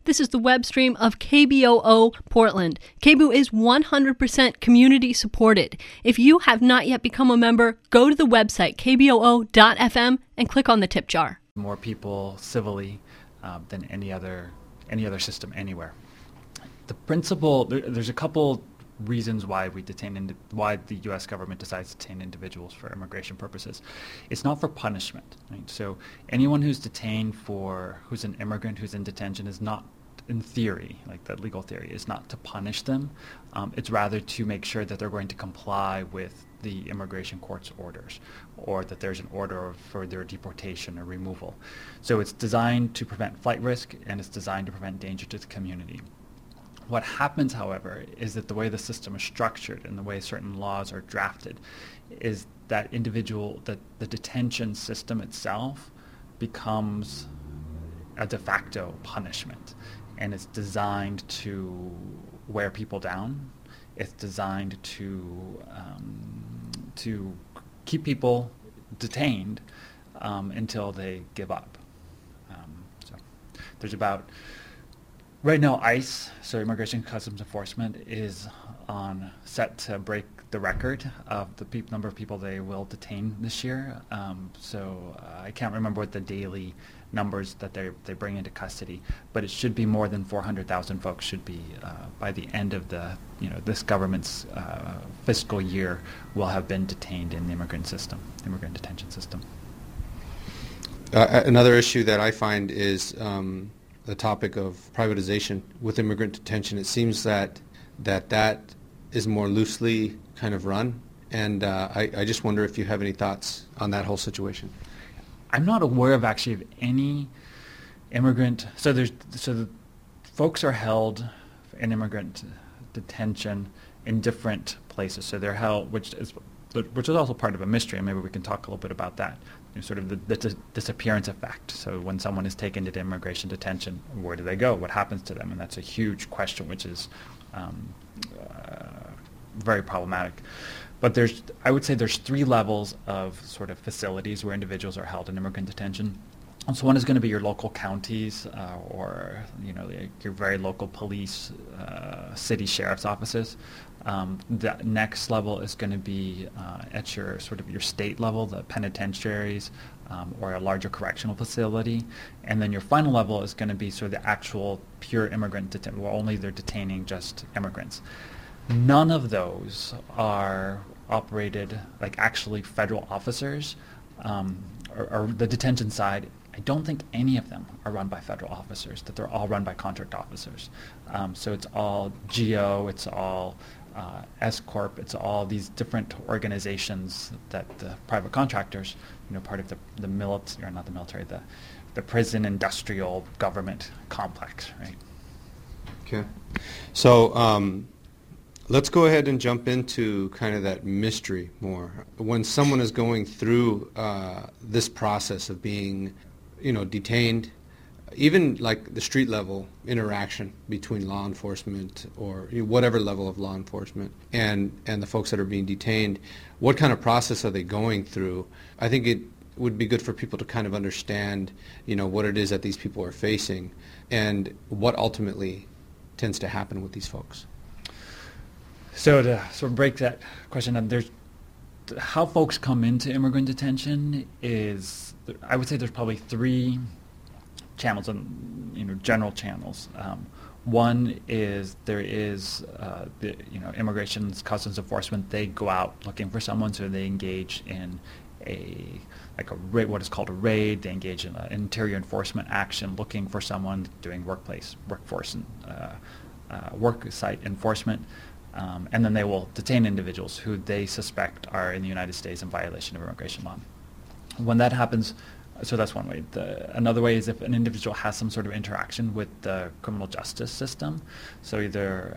This is the web stream of KBOO Portland. KBOO is 100% community supported. If you have not yet become a member, go to the website kboo.fm and click on the tip jar. More people civilly than any other system anywhere. The principle, there's a couple reasons why why the U.S. government decides to detain individuals for immigration purposes. It's not for punishment, right? So anyone who's detained who's an immigrant who's in detention is not, in theory, like the legal theory, is not to punish them. It's rather to make sure that they're going to comply with the immigration court's orders, or that there's an order for their deportation or removal. So it's designed to prevent flight risk, and it's designed to prevent danger to the community. What happens, however, is that the way the system is structured and the way certain laws are drafted is that the detention system itself becomes a de facto punishment. And it's designed to wear people down. It's designed to keep people detained until they give up. So there's right now, ICE, so Immigration Customs Enforcement, is set to break the record of the number of people they will detain this year. So I can't remember what the daily numbers that they bring into custody, but it should be more than 400,000 folks should be by the end of this government's fiscal year will have been detained in the immigrant detention system. Another issue that I find is the topic of privatization with immigrant detention. It seems that is more loosely kind of run, and I just wonder if you have any thoughts on that whole situation. I'm not aware of any immigrant. So the folks are held in immigrant detention in different places. So they're held, which is also part of a mystery, and maybe we can talk a little bit about that. Sort of the disappearance effect. So when someone is taken to immigration detention, where do they go? What happens to them? And that's a huge question, which is very problematic. But I would say there's three levels of sort of facilities where individuals are held in immigrant detention. So one is going to be your local counties or your very local police, city sheriff's offices. The next level is going to be at your state level, the penitentiaries or a larger correctional facility. And then your final level is going to be sort of the actual pure immigrant detention, where only they're detaining just immigrants. None of those are operated like actually federal officers or the detention side. I don't think any of them are run by federal officers, that they're all run by contract officers. So it's all GO, it's all S-Corp, it's all these different organizations that the private contractors, part of the military, or not the military, the prison industrial government complex, right? Okay. So let's go ahead and jump into kind of that mystery more. When someone is going through this process of being detained, even like the street level interaction between law enforcement or whatever level of law enforcement and the folks that are being detained, what kind of process are they going through? I think it would be good for people to kind of understand, what it is that these people are facing and what ultimately tends to happen with these folks. So to sort of break that question down, how folks come into immigrant detention is, I would say there's probably three channels, and general channels. One is there is the Immigration Customs Enforcement. They go out looking for someone, so they engage in what is called a raid. They engage in an interior enforcement action, looking for someone, doing workforce and work site enforcement. And then they will detain individuals who they suspect are in the United States in violation of immigration law. When that happens, so that's one way. Another way is if an individual has some sort of interaction with the criminal justice system, so either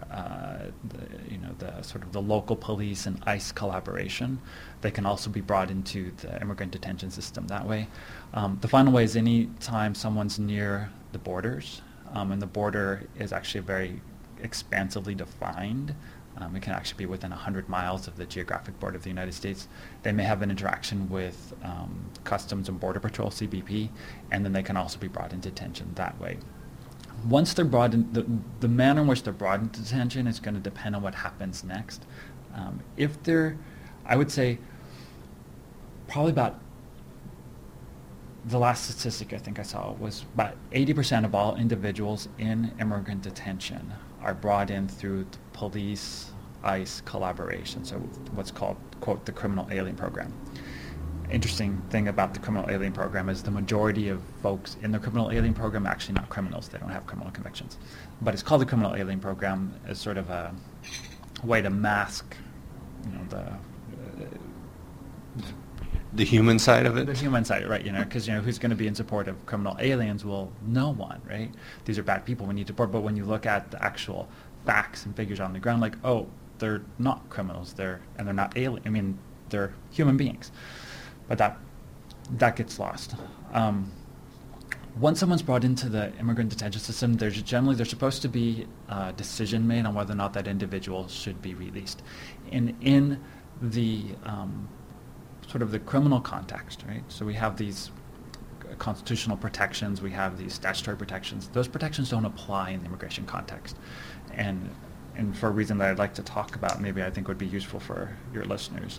the local police and ICE collaboration, they can also be brought into the immigrant detention system that way. The final way is any time someone's near the borders, and the border is actually very expansively defined. It can actually be within 100 miles of the geographic border of the United States. They may have an interaction with Customs and Border Patrol, CBP, and then they can also be brought into detention that way. once they're brought in, the manner in which they're brought into detention is going to depend on what happens next. If they're, I would say, probably about, the last statistic I think I saw was about 80% of all individuals in immigrant detention are brought in through the police ICE collaboration, so what's called, quote, the criminal alien program. Interesting thing about the criminal alien program is the majority of folks in the criminal alien program are actually not criminals. They don't have criminal convictions. But it's called the criminal alien program as sort of a way to mask, the human side of it? The human side, right, because, who's going to be in support of criminal aliens? Well, no one, right? These are bad people we need to support. But when you look at the actual facts and figures on the ground, like, oh, they're not criminals, they're not alien. They're human beings. But that gets lost. Once someone's brought into the immigrant detention system, there's supposed to be a decision made on whether or not that individual should be released. And in the sort of the criminal context, right? So we have these constitutional protections, we have these statutory protections. Those protections don't apply in the immigration context. And for a reason that I'd like to talk about, maybe I think would be useful for your listeners.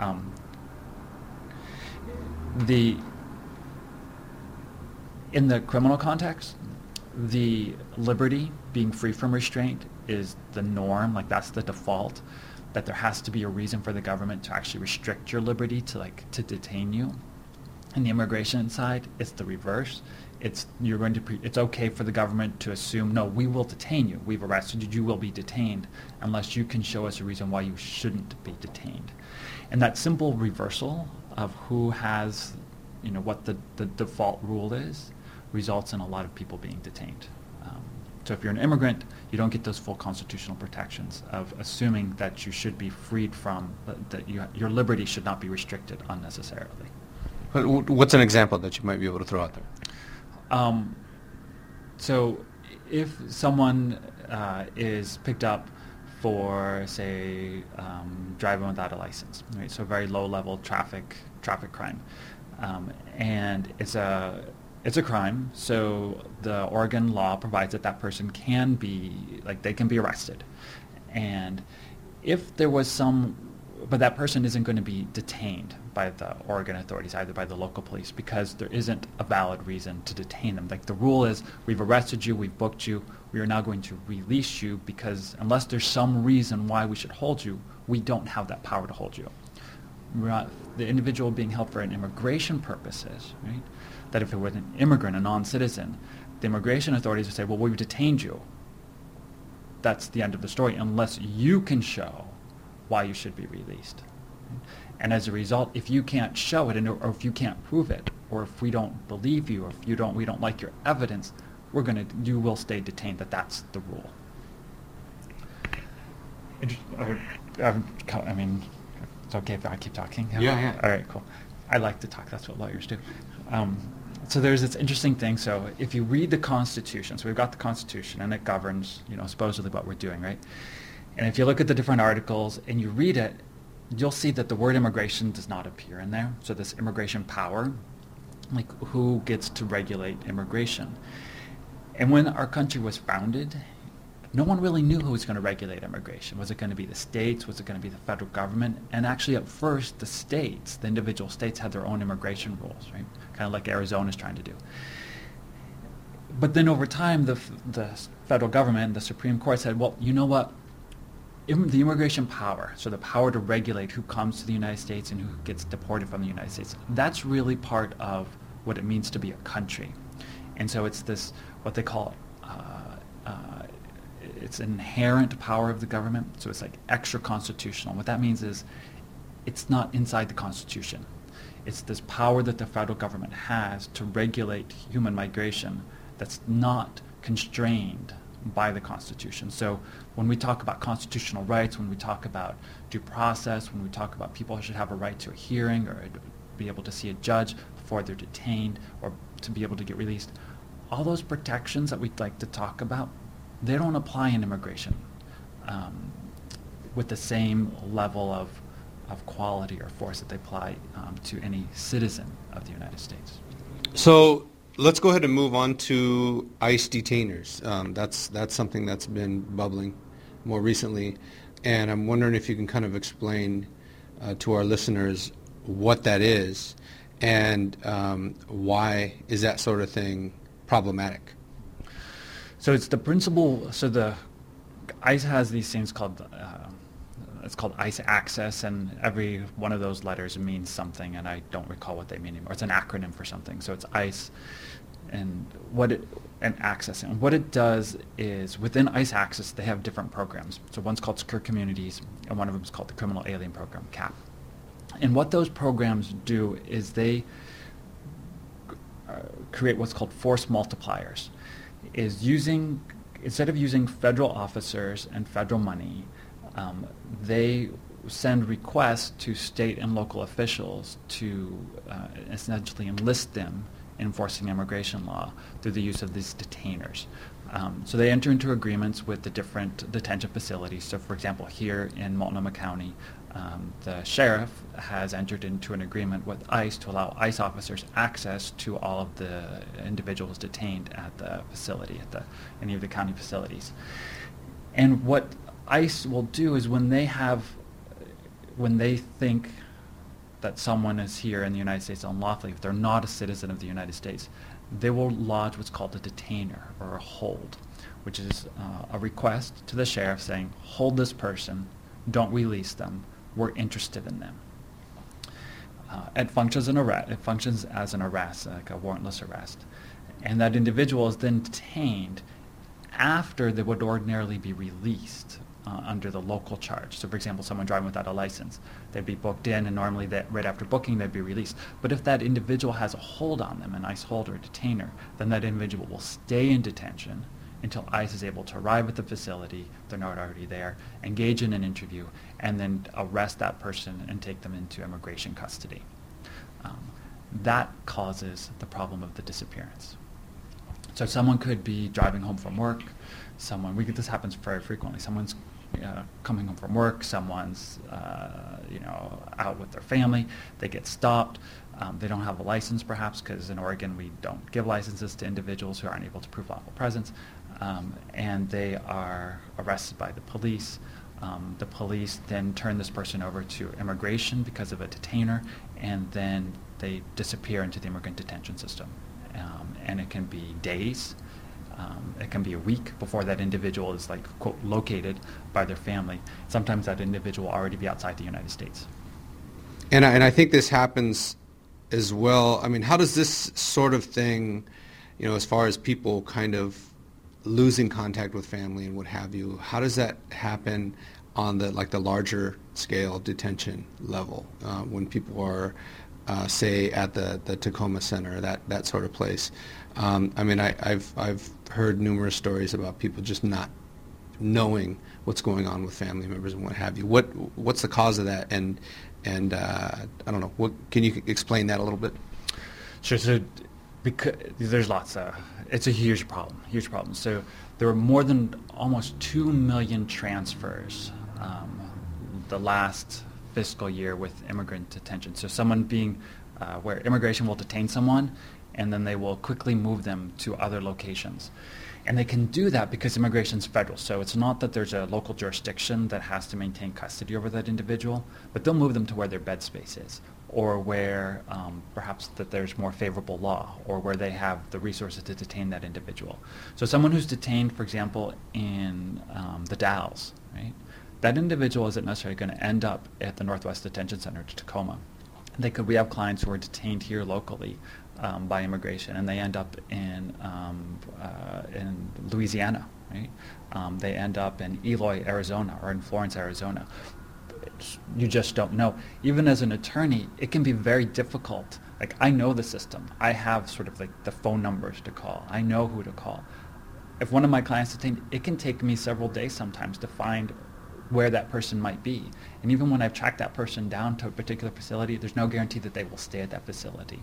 In the criminal context, the liberty, being free from restraint, is the norm, like that's the default, that there has to be a reason for the government to actually restrict your liberty to detain you. In the immigration side, it's the reverse. It's okay for the government to assume, no, we will detain you. We've arrested you. You will be detained unless you can show us a reason why you shouldn't be detained. And that simple reversal of who has, what the default rule is, results in a lot of people being detained. So if you're an immigrant, you don't get those full constitutional protections of assuming that you should be freed from, that your liberty should not be restricted unnecessarily. What's an example that you might be able to throw out there? So if someone is picked up for, say, driving without a license, right? So very low-level traffic crime, and it's a crime. So the Oregon law provides that person can be, they can be arrested, and if there was but that person isn't going to be detained by the Oregon authorities, either by the local police, because there isn't a valid reason to detain them. The rule is, we've arrested you, we've booked you, we are now going to release you, because unless there's some reason why we should hold you, we don't have that power to hold you. The individual being held for immigration purposes, right? That if it was an immigrant, a non-citizen, the immigration authorities would say, well, we've detained you. That's the end of the story, unless you can show why you should be released. And as a result, if you can't show it, or if you can't prove it, or if we don't believe you, or if we don't like your evidence, you will stay detained. That's the rule. It's okay if I keep talking? Yeah. All right, cool. I like to talk. That's what lawyers do. So there's this interesting thing. So if you read the Constitution, so we've got the Constitution, and it governs, supposedly what we're doing, right? And if you look at the different articles and you read it, you'll see that the word immigration does not appear in there. So this immigration power, who gets to regulate immigration? And when our country was founded, no one really knew who was going to regulate immigration. Was it going to be the states? Was it going to be the federal government? And actually at first, the individual states had their own immigration rules, right? Kind of like Arizona's trying to do. But then over time, the federal government, the Supreme Court said, well, you know what? The immigration power, so the power to regulate who comes to the United States and who gets deported from the United States, that's really part of what it means to be a country. And so it's this, what they call it's inherent power of the government, so it's extra constitutional. What that means is it's not inside the Constitution. It's this power that the federal government has to regulate human migration that's not constrained by the Constitution. So when we talk about constitutional rights, when we talk about due process, when we talk about people who should have a right to a hearing or be able to see a judge before they're detained or to be able to get released, all those protections that we'd like to talk about, they don't apply in immigration with the same level of quality or force that they apply to any citizen of the United States. So let's go ahead and move on to ICE detainers. That's something that's been bubbling more recently, and I'm wondering if you can kind of explain to our listeners what that is and why is that sort of thing problematic? So it's the principle. So the ICE has these things called it's called ICE Access, and every one of those letters means something, and I don't recall what they mean anymore. It's an acronym for something. So it's ICE, and Access. And what it does is within ICE Access, they have different programs. So one's called Secure Communities, and one of them is called the Criminal Alien Program, CAP. And what those programs do is they create what's called force multipliers. Instead of using federal officers and federal money, they send requests to state and local officials to essentially enlist them in enforcing immigration law through the use of these detainers. So they enter into agreements with the different detention facilities. So for example, here in Multnomah County, the sheriff has entered into an agreement with ICE to allow ICE officers access to all of the individuals detained at the facility, at any of the county facilities. And what ICE will do is when they think that someone is here in the United States unlawfully, if they're not a citizen of the United States, they will lodge what's called a detainer or a hold, which is a request to the sheriff saying, hold this person, don't release them, we're interested in them. It functions as an arrest, like a warrantless arrest. And that individual is then detained after they would ordinarily be released under the local charge. So for example, someone driving without a license, they'd be booked in, and normally right after booking they'd be released. But if that individual has a hold on them, an ICE hold or a detainer, then that individual will stay in detention until ICE is able to arrive at the facility, they're not already there, engage in an interview, and then arrest that person and take them into immigration custody. That causes the problem of the disappearance. So someone could be driving home from work, this happens very frequently, someone's coming home from work, someone's out with their family, they get stopped, they don't have a license perhaps, because in Oregon we don't give licenses to individuals who aren't able to prove lawful presence, and they are arrested by the police. The police then turn this person over to immigration because of a detainer, and then they disappear into the immigrant detention system. And it can be days, it can be a week before that individual is quote, located by their family. Sometimes that individual will already be outside the United States. And I think this happens as well. I mean, how does this sort of thing, as far as people kind of losing contact with family and what have you, how does that happen on the larger scale detention level when people are say at the Tacoma Center, that sort of place? I've heard numerous stories about people just not knowing what's going on with family members and what have you. What's the cause of that? And I don't know. Can you explain that a little bit? Sure. So because there's lots of, it's a huge problem. So there were more than almost 2 million transfers the last fiscal year with immigrant detention. So someone being where immigration will detain someone, and then they will quickly move them to other locations. And they can do that because immigration's federal. So it's not that there's a local jurisdiction that has to maintain custody over that individual, but they'll move them to where their bed space is, or where perhaps that there's more favorable law, or where they have the resources to detain that individual. So someone who's detained, for example, in the Dalles, right? That individual isn't necessarily going to end up at the Northwest Detention Center to Tacoma. We have clients who are detained here locally by immigration, and they end up in Louisiana, right? They end up in Eloy, Arizona, or in Florence, Arizona. You just don't know. Even as an attorney, it can be very difficult. I know the system. I have sort of the phone numbers to call. I know who to call. If one of my clients is detained, it can take me several days sometimes to find where that person might be. And even when I've tracked that person down to a particular facility, there's no guarantee that they will stay at that facility.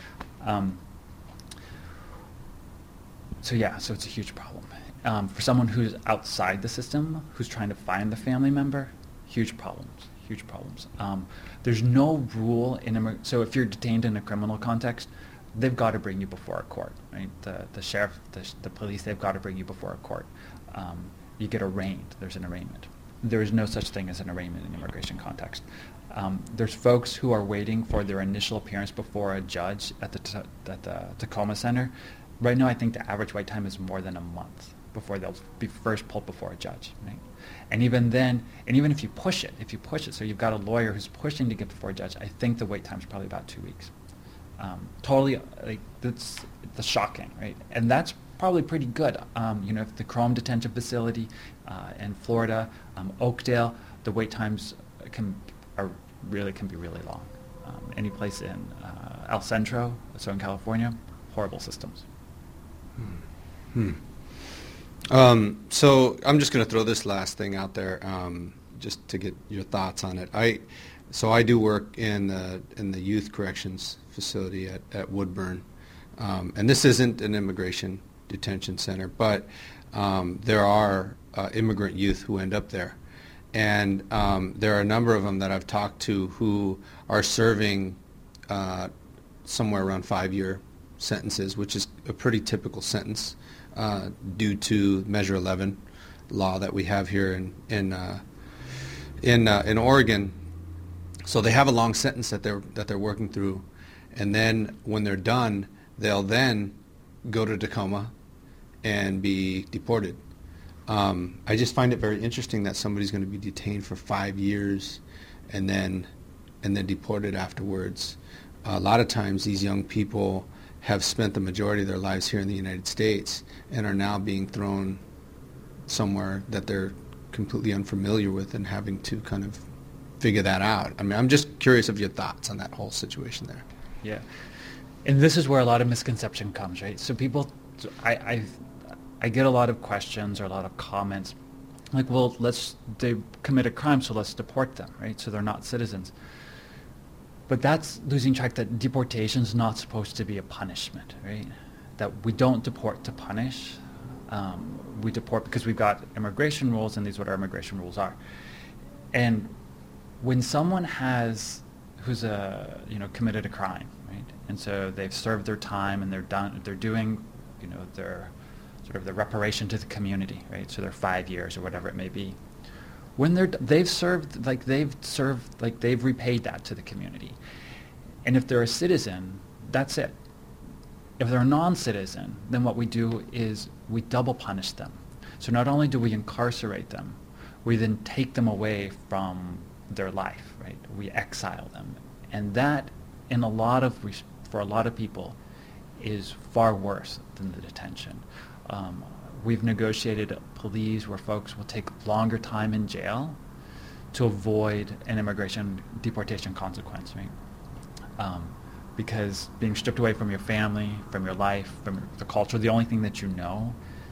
So it's a huge problem. For someone who's outside the system, who's trying to find the family member, huge problems. There's no rule so if you're detained in a criminal context, they've got to bring you before a court, right? The sheriff, the police, they've got to bring you before a court. You get arraigned. There's an arraignment. There is no such thing as an arraignment in immigration context. There's folks who are waiting for their initial appearance before a judge at the Tacoma Center. Right now, I think the average wait time is more than a month before they'll be first pulled before a judge, right? And even then, and even if you push it, so you've got a lawyer who's pushing to get before a judge, I think the wait time is probably about 2 weeks. Totally, like, that's shocking, right? And that's probably pretty good. If the Chrome Detention Facility in Florida, Oakdale, the wait times can be really long. Any place in El Centro, so in California, horrible systems. So I'm just going to throw this last thing out there, just to get your thoughts on it. I do work in the youth corrections facility at Woodburn, and this isn't an immigration detention center, but there are immigrant youth who end up there, and there are a number of them that I've talked to who are serving somewhere around 5-year sentences, which is a pretty typical sentence due to Measure 11 law that we have here in Oregon. So they have a long sentence that they're working through, and then when they're done, they'll then go to Tacoma and be deported. I just find it very interesting that somebody's going to be detained for 5 years and then deported afterwards. A lot of times these young people have spent the majority of their lives here in the United States and are now being thrown somewhere that they're completely unfamiliar with and having to kind of figure that out. I mean, I'm just curious of your thoughts on that whole situation there. Yeah. And this is where a lot of misconception comes, right? So people, I get a lot of questions or a lot of comments like, well, they commit a crime, so let's deport them, right? So they're not citizens. But that's losing track that deportation is not supposed to be a punishment, right? That we don't deport to punish. We deport because we've got immigration rules, and these are what our immigration rules are. And when someone who's committed a crime, right? And so they've served their time and they're doing, their sort of the reparation to the community, right? So they're 5 years or whatever it may be. When they've repaid that to the community. And if they're a citizen, that's it. If they're a non-citizen, then what we do is we double punish them. So not only do we incarcerate them, we then take them away from their life, right? We exile them. And that, for a lot of people, is far worse than the detention. We've negotiated pleas where folks will take longer time in jail to avoid an immigration deportation consequence, right? Because being stripped away from your family, from your life, from the culture, the only thing that you know,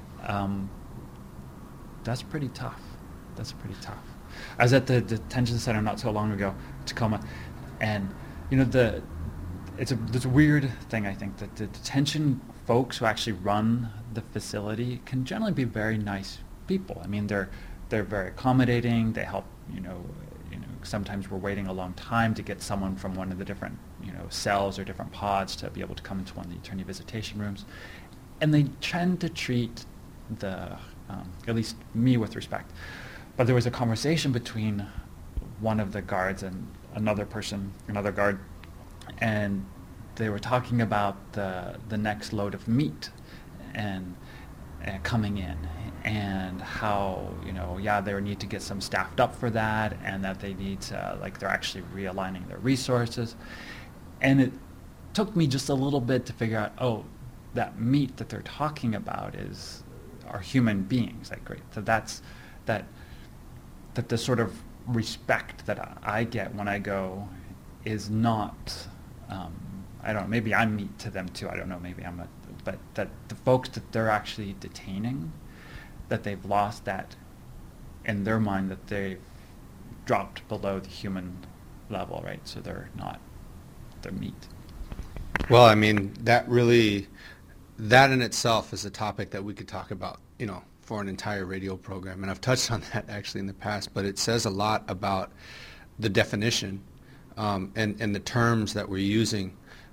that's pretty tough. That's pretty tough. I was at the detention center not so long ago, Tacoma, and it's a weird thing, I think, that the detention folks who actually run the facility can generally be very nice people. I mean, they're very accommodating. They help, sometimes we're waiting a long time to get someone from one of the different, cells or different pods to be able to come into one of the attorney visitation rooms. And they tend to treat at least me with respect. But there was a conversation between one of the guards and another guard, and they were talking about the next load of meat and coming in, and how they need to get some staffed up for that, and that they need to they're actually realigning their resources. And it took me just a little bit to figure out, that meat that they're talking about are human beings. Great. So that's that the sort of respect that I get when I go is not, I don't know, maybe I'm meat to them too, I don't know, maybe I'm not, but that the folks that they're actually detaining, that they've lost that in their mind, that they've dropped below the human level, right? So they're meat. Well, I mean, that in itself is a topic that we could talk about, for an entire radio program. And I've touched on that actually in the past, but it says a lot about the definition and the terms that we're using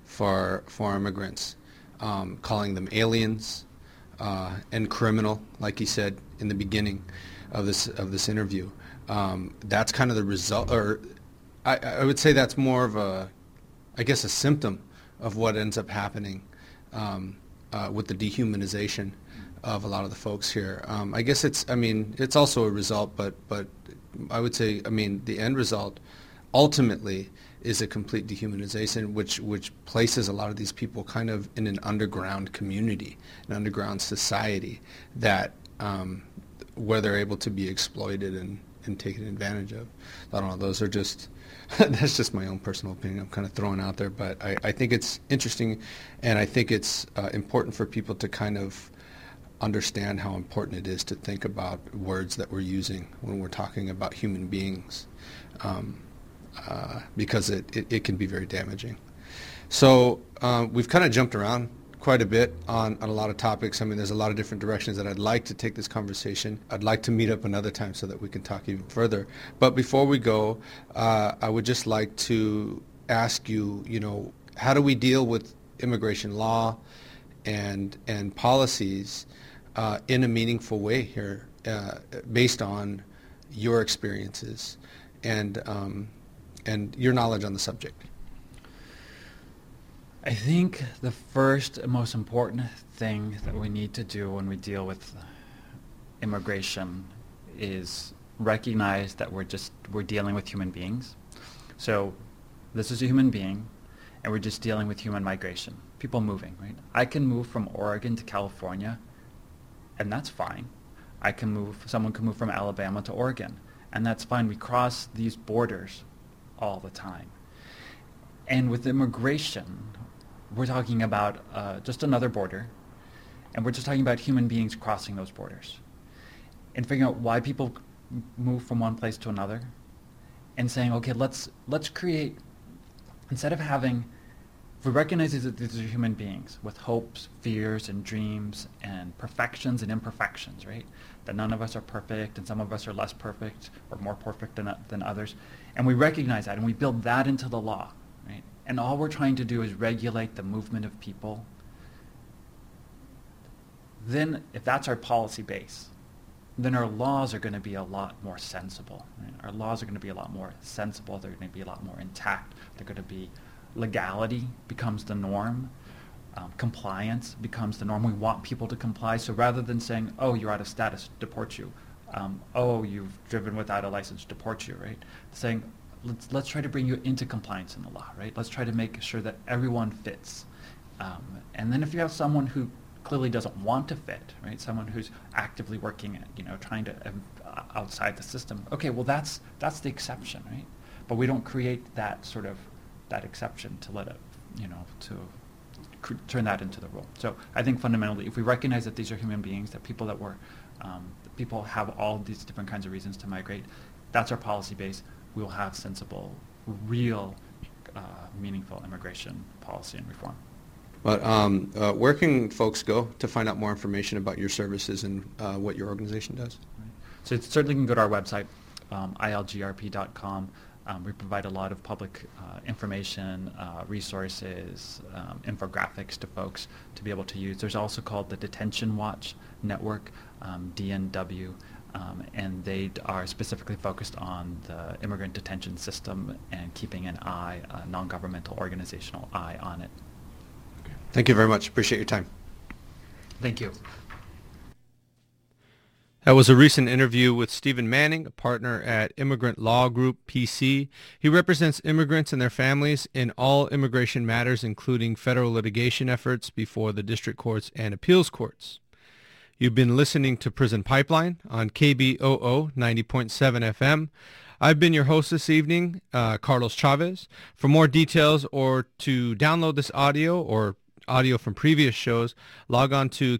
for immigrants, calling them aliens and criminal, like he said in the beginning of this interview. That's kind of the result, or I would say that's more of a symptom of what ends up happening with the dehumanization of a lot of the folks here. I guess it's also a result, but I would say, the end result ultimately is a complete dehumanization, which places a lot of these people kind of in an underground community, an underground society that where they're able to be exploited and taken advantage of. I don't know, those are just, that's just my own personal opinion I'm kind of throwing out there, but I think it's interesting, and I think it's important for people to kind of understand how important it is to think about words that we're using when we're talking about human beings, because it can be very damaging. So we've kind of jumped around quite a bit on a lot of topics. There's a lot of different directions that I'd like to take this conversation. I'd like to meet up another time so that we can talk even further. But before we go, I would just like to ask you, how do we deal with immigration law and policies in a meaningful way here, based on your experiences and your knowledge on the subject? I think the first and most important thing that we need to do when we deal with immigration is recognize that we're dealing with human beings. So this is a human being, and we're just dealing with human migration, people moving, right? I can move from Oregon to California, and that's fine. Someone can move from Alabama to Oregon, and that's fine. We cross these borders all the time. And with immigration, we're talking about just another border, and we're just talking about human beings crossing those borders and figuring out why people move from one place to another, and saying, okay, let's create, instead of having, if we recognize that these are human beings with hopes, fears, and dreams, and perfections and imperfections, right? That none of us are perfect, and some of us are less perfect or more perfect than others, and we recognize that, and we build that into the law, right? And all we're trying to do is regulate the movement of people. Then, if that's our policy base, then our laws are going to be a lot more sensible. Right? Our laws are going to be a lot more sensible. They're going to be a lot more intact. They're going to be, legality becomes the norm. Compliance becomes the norm. We want people to comply. So rather than saying, oh, you're out of status, deport you. Oh, you've driven without a license, deport you, right? Saying, let's try to bring you into compliance in the law, right? Let's try to make sure that everyone fits. And then if you have someone who clearly doesn't want to fit, right? Someone who's actively working at, trying to outside the system. Okay, well that's the exception, right? But we don't create that sort of that exception to let it, turn that into the rule. So I think fundamentally, if we recognize that these are human beings, that people people have all these different kinds of reasons to migrate, that's our policy base. We will have sensible, real, meaningful immigration policy and reform. But where can folks go to find out more information about your services and what your organization does? Right. So it certainly can go to our website, ilgrp.com. We provide a lot of public information, resources, infographics to folks to be able to use. There's also called the Detention Watch Network, DNW, and they are specifically focused on the immigrant detention system and keeping an eye, a non-governmental organizational eye on it. Okay. Thank you very much. Appreciate your time. Thank you. That was a recent interview with Stephen Manning, a partner at Immigrant Law Group, PC. He represents immigrants and their families in all immigration matters, including federal litigation efforts before the district courts and appeals courts. You've been listening to Prison Pipeline on KBOO 90.7 FM. I've been your host this evening, Carlos Chavez. For more details or to download this audio or audio from previous shows, log on to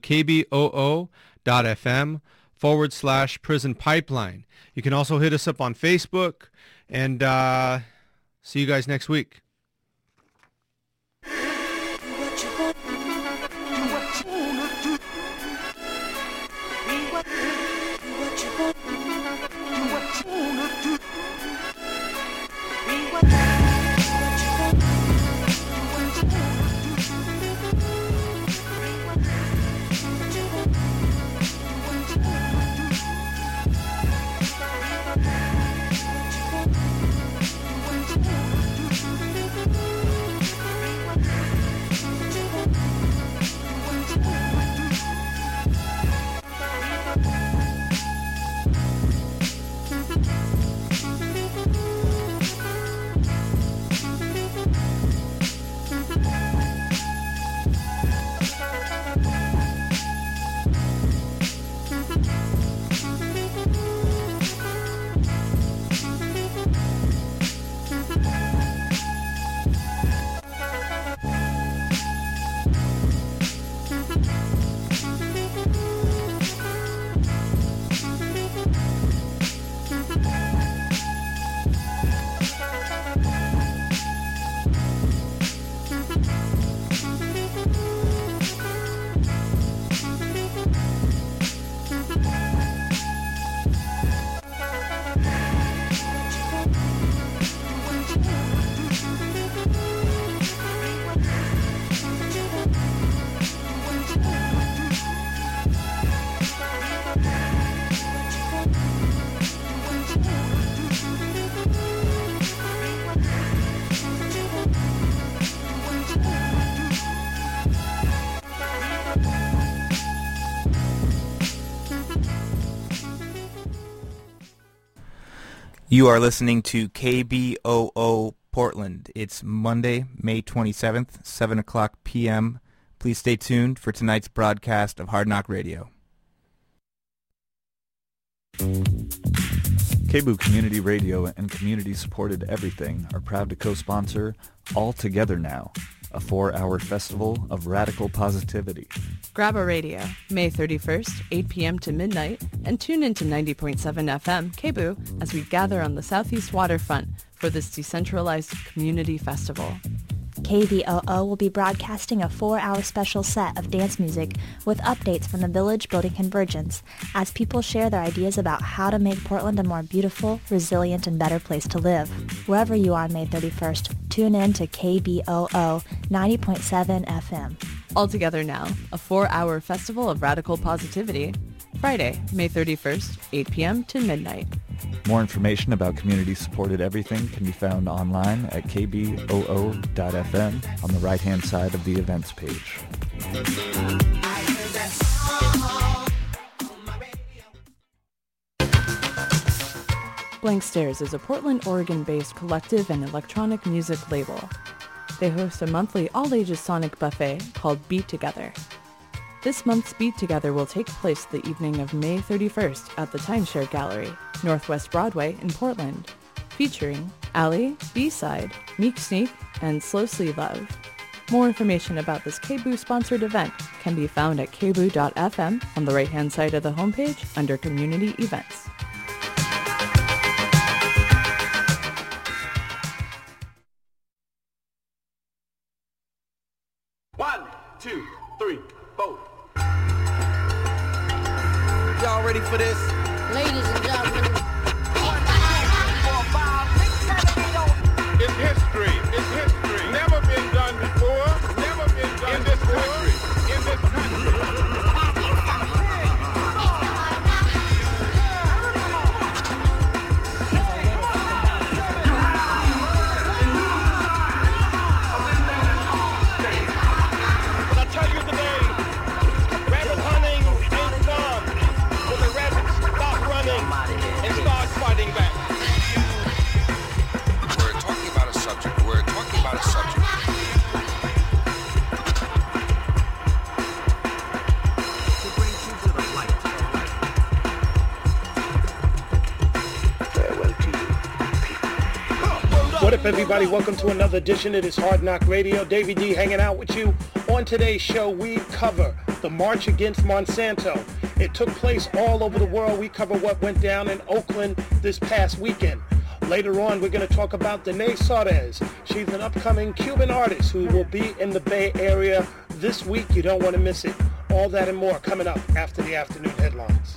kboo.fm/Prison Pipeline. You can also hit us up on Facebook, and see you guys next week. What you You are listening to KBOO Portland. It's Monday, May 27th, 7 o'clock p.m. Please stay tuned for tonight's broadcast of Hard Knock Radio. KBOO Community Radio and Community Supported Everything are proud to co-sponsor All Together Now, a 4-hour festival of radical positivity. Grab a radio, May 31st, 8 p.m. to midnight, and tune into 90.7 FM, KBOO, as we gather on the Southeast Waterfront for this decentralized community festival. KBOO will be broadcasting a 4-hour special set of dance music with updates from the Village Building Convergence as people share their ideas about how to make Portland a more beautiful, resilient, and better place to live. Wherever you are on May 31st, tune in to KBOO 90.7 FM. All Together Now, a 4-hour festival of radical positivity. Friday, May 31st, 8 p.m. to midnight. More information about Community Supported Everything can be found online at kboo.fm on the right-hand side of the events page. Blank Stares is a Portland, Oregon-based collective and electronic music label. They host a monthly all-ages sonic buffet called Beat Together. This month's Beat Together will take place the evening of May 31st at the Timeshare Gallery, Northwest Broadway in Portland, featuring Allie, B-Side, Meek Sneak, and Slow Sleeve Love. More information about this KBOO-sponsored event can be found at kboo.fm on the right-hand side of the homepage under Community Events. One, two, three, four. Y'all ready for this? Ladies and gentlemen. It's history. It's history. Never been done before. Never been done in this country. In this country. But I tell you today, rabbit hunting ain't fun. When the rabbits stop running and start fighting back. We're talking about a subject. To bring you to the light. Farewell to you, people. What up, everybody? Welcome to another edition of this Hard Knock Radio. Davey D hanging out with you. On today's show, we cover the March Against Monsanto. It took place all over the world. We cover what went down in Oakland this past weekend. Later on, we're going to talk about Danae Suarez. She's an upcoming Cuban artist who will be in the Bay Area this week. You don't want to miss it. All that and more coming up after the afternoon headlines.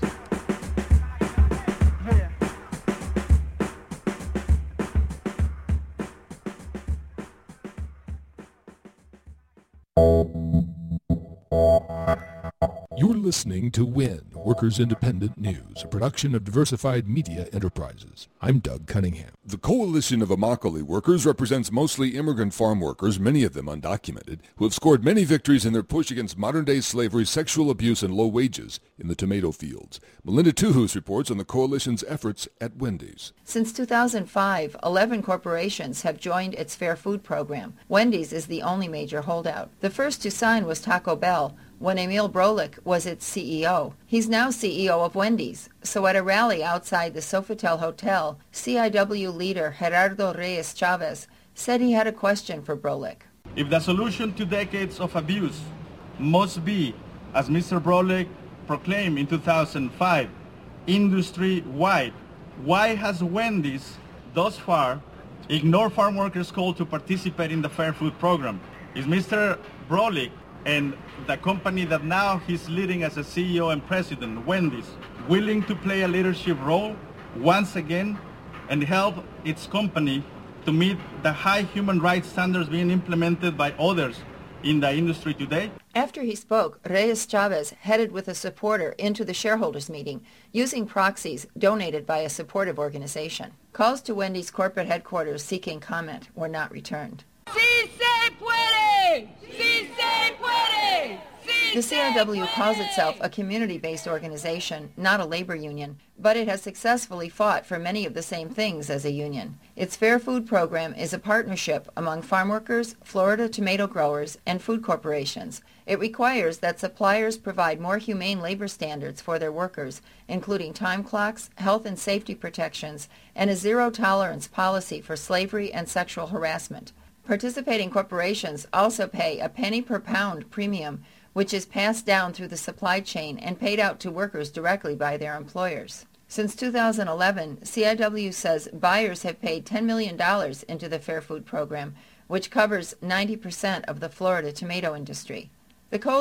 You're listening to WIN, Workers Independent News, a production of Diversified Media Enterprises. I'm Doug Cunningham. The Coalition of Immokalee Workers represents mostly immigrant farm workers, many of them undocumented, who have scored many victories in their push against modern-day slavery, sexual abuse, and low wages in the tomato fields. Melinda Tuhus reports on the coalition's efforts at Wendy's. Since 2005, 11 corporations have joined its Fair Food program. Wendy's is the only major holdout. The first to sign was Taco Bell, when Emil Brolik was its CEO. He's now CEO of Wendy's. So at a rally outside the Sofitel Hotel, CIW leader Gerardo Reyes Chavez said he had a question for Brolik. If the solution to decades of abuse must be, as Mr. Brolik proclaimed in 2005, industry-wide, why has Wendy's thus far ignored farm workers' call to participate in the Fair Food program? Is Mr. Brolik and the company that now he's leading as a CEO and president, Wendy's, willing to play a leadership role once again and help its company to meet the high human rights standards being implemented by others in the industry today? After he spoke, Reyes Chavez headed with a supporter into the shareholders meeting, using proxies donated by a supportive organization. Calls to Wendy's corporate headquarters seeking comment were not returned. ¡Sí se puede! ¡Sí se puede! ¡Sí The CIW calls itself a community-based organization, not a labor union, but it has successfully fought for many of the same things as a union. Its Fair Food program is a partnership among farm workers, Florida tomato growers, and food corporations. It requires that suppliers provide more humane labor standards for their workers, including time clocks, health and safety protections, and a zero-tolerance policy for slavery and sexual harassment. Participating corporations also pay a penny per pound premium, which is passed down through the supply chain and paid out to workers directly by their employers. Since 2011, CIW says buyers have paid $10 million into the Fair Food program, which covers 90% of the Florida tomato industry. The